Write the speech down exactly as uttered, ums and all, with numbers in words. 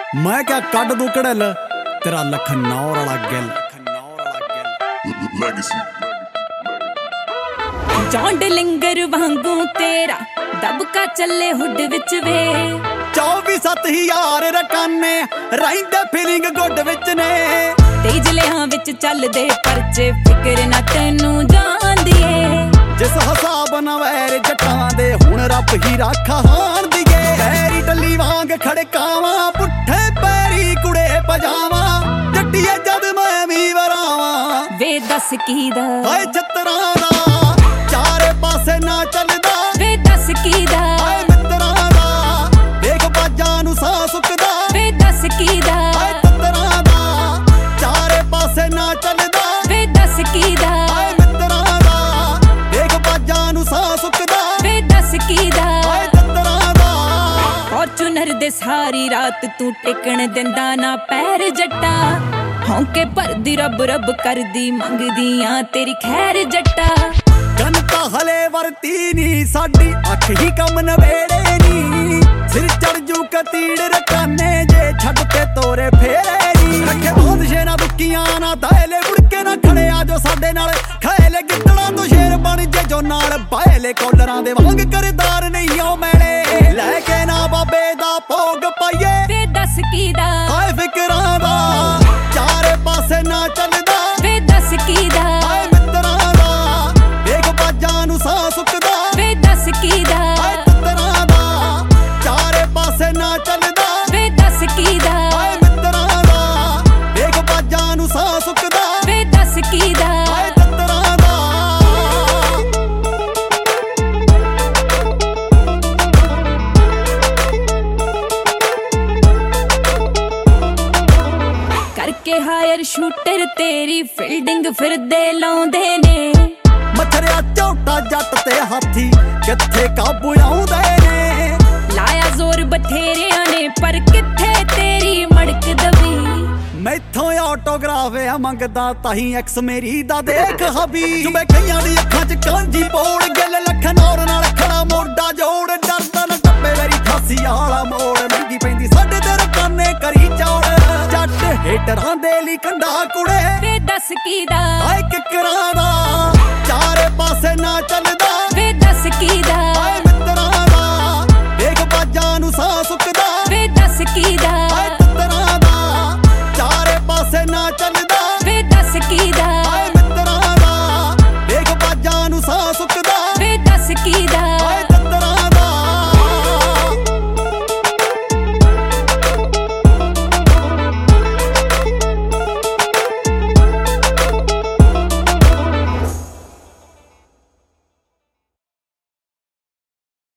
मैं क्या कट दू कड़ल तेरा लखनौर वाला गिल जौंड लिंगर वांगू तेरा दबका चले हुड विच वे चौबी सत्त हजार रकाने रहिंदे फीलिंग गुड विच ने तेज लिहां विच चलदे परचे फिकर ना तैनू जांदिए जिस हिसाब नाल वैर जट्टां दे हुण रब ही राखा हाण दीए पैरी टल्ली वांग खड़कावां पुट्ठे पैरी कुड़े पजावां जट्टीए जद मैं भी वरावां वे दस कीदा हाय छतरां दा चारे पासे ना चलदा वे दस कीदा हाय मित्तरां दा देख बाजां नूं सां सुकदा वे दस कीदा हाय छतरां दा चारे पासे ना चलदा वे दस कीदा हाय मित्तरां दा देख बाजां नूं सां सुकदा वे दस कीदा हाय छतरां दा फॉर्चूनर दे सारी रात तू टिकण दिंदा ना पैर जट्टा हौंके भरदी रब रब करदी मंगदियां तेरी खैर जट्टा जनता हले वरती नी साडी अख ही कम नवेड़े नी सिर चढ़ जू कतीड़ रकाने जे छड़ के तोरे फेरे नी रखे बहुत शेरा दुखियां ना दायले मुड़के ना खड़े आ जो साडे नाल खाएले गिद्दड़ा तो शेर बन जे जो नाल बायले कॉलरां दे वांग करदार नहीं ओ मैले लेके ना बाबे दा भोग पाइए वे दस कीदा हाय फिकरां दा चारे पासे ना चलदा वे दस कीदा हाय मित्तरां दा देख बाजां नूं सां सुकदा वे दस कीदा हाय छतरां दा चारे पासे ना चलदा वे दस कीदा हाय मित्तरां दा देख बाजां नूं सां सुकदा वे दस कीदा हाय छतरां दा करके हायर शूटर तेरी फील्डिंग फिरदे लाउंदे ने मछरिया झोटा जट ते हाथी किथे काबू आउंदे ने लाया जोर बथेरियां ने पर किथे तेरी मड़क दबी मैथों ऑटोग्राफ आ मंगदा ताही एक्स मेरी दा देख हबी जुबे कईयां दी अखां च कांजी पोड़ गिल लखनौर नाल खड़ा मोढा जोड़ डरदा ना टप्पे मेरी फासी आला मोड़ महंगी पैंदी साडे ते रकाने करी चौड़ जट हेटरां दे ली कंडा कुड़े वे दस कीदा हाय किकरां दा चारे पासे ना चलदा वे दस कीदा हाय मित्तरां दा देख बाजां नूं सां सुकदा वे दस कीदा